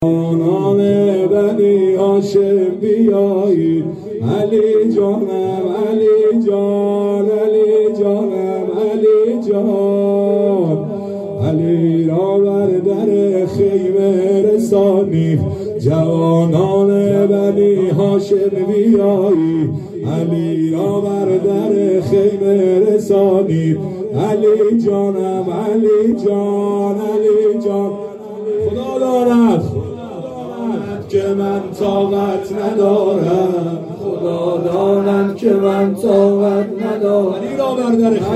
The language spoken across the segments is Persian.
آنان بنی هاشم بیایید، علی جانم علی جان، علی جانم علی جان. علی را بر در خیمه رسانید، جوانان بنی هاشم بیایید، علی را بر در خیمه رسانید. علی جانم علی جان، علی جان. خدا دارد که من طاقت ندارم، خدا دارد که من طاقت ندارم. علی را بر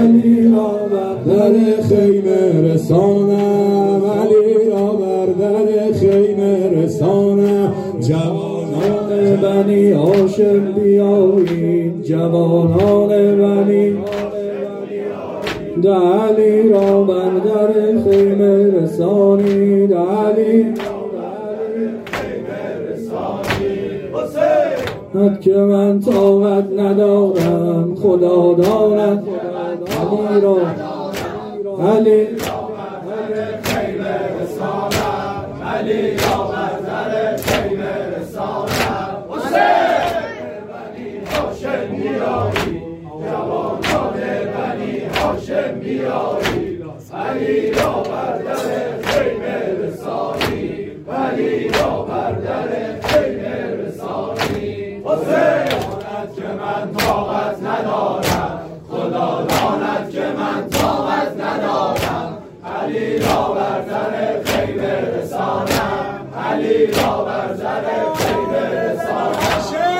در خیمه رسانم، علی را بر در خیمه رسانم. جوانان بنی هاشم بیایید، جوانان بنی علی را بر در خیمه رسانید. علی که من طاقت ندارم، خدا دارد. علی را علی خیمه رسانم، علی را بر در خیمه رسانم. بنی هاشم بیایید، جوانان بنی هاشم بیایید، علی را بر در خیمه رسانید، علی را بر در خیمه رسانید. داند که من طاقت ندارم، خدا داند که من طاقت ندارم. علی را بر در خیمه رسانم، علی را بر در خیمه رسانم.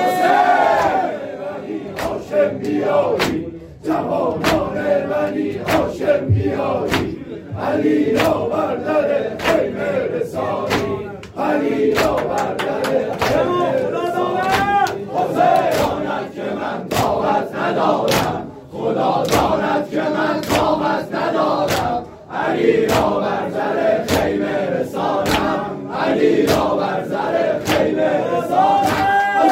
بنی هاشم بیایید، جوانان بنی هاشم بیایید، علی را بر در خیمه رسانید، علی را بر در خیمه رسانید. داند که من طاقت ندارم، خدا داند که من طاقت ندارم. علی را بر در خیمه رسانم، علی را بر در خیمه رسانم.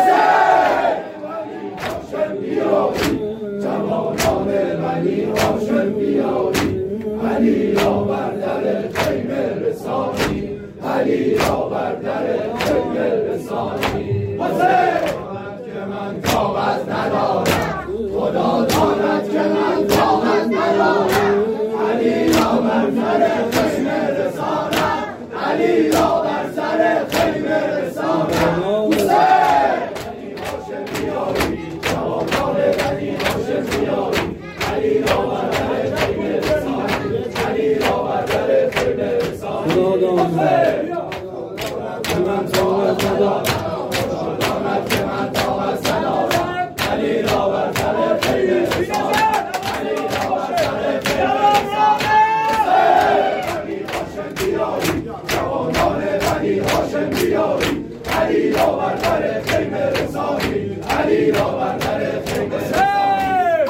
بنی هاشم بیایید، جوانان بنی هاشم بیایید، علی را بر در خیمه رسانید، علی را بر در خیمه رسانید. من طاقت ندارم، خدا داند که من طاقت ندارم. علی را بر در خیمه رسانم، علی را بر در خیمه رسانم. بنی هاشم بیایید، جوانان بنی هاشم بیایید، علی را بر در خیمه رسانید، علی را بر در خیمه رسانید. خدا داند که من طاقت ندارم، خدا داند که من طاقت ندارم. علی را بر در خیمه رسانم، علی را بر در خیمه رسانم. بنی هاشم بیایید، جوانان بنی هاشم بیایید، علی را بر در خیمه رسانید، علی را بر در خیمه رسانید.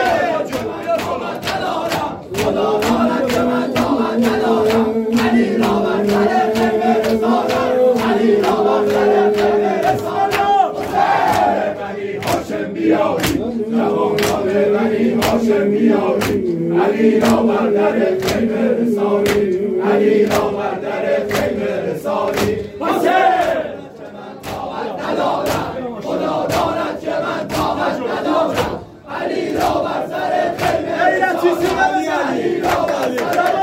خدا داند که من طاقت ندارم، علی را بر در خیمه رسانم، علی را بر در خیمه رسانم. بنی هاشم بیایید، جوانان بنی هاشم بیایید، علی را بر در خیمه رسانید، علی را بر در خیمه رسانید. من طاقت ندارم، خدا داند که من طاقت ندارم. علی را بر در خیمه رسانید، علی را بر در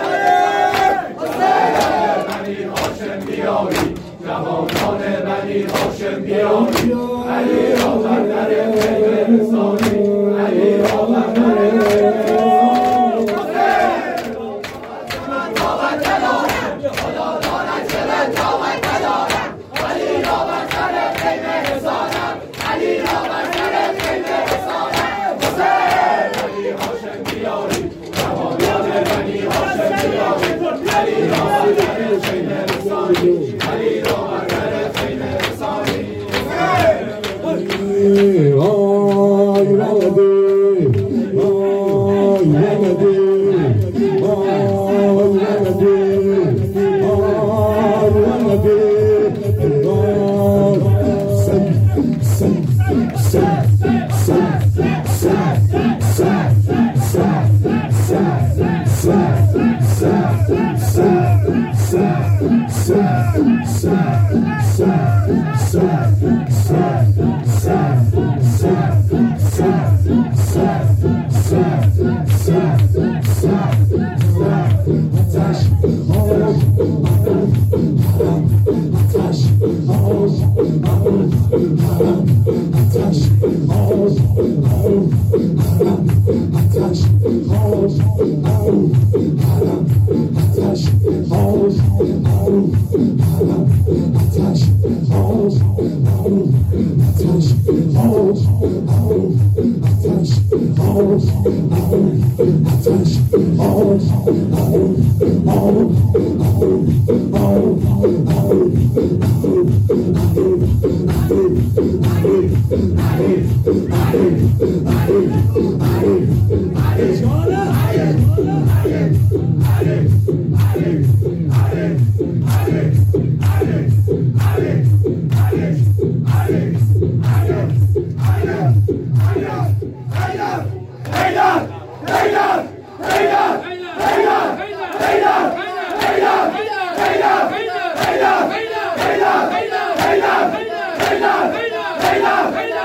بنی هاشم بیایید، جوانان بنی هاشم بیایید، علی را بر در خیمه رسانید، علی را بر در خیمه رسانید. من طاقت ندارم، خدا داند که من طاقت ندارم. علی را بر در خیمه رسانم، علی را بر در خیمه رسانم. بنی هاشم بیایید، جوانان بنی هاشم بیایید، علی را بر در خیمه رسانید، علی را بر در خیمه رسانید. وای ولدی، وای ولدی، وای ولدی، وای ولدی. Hey,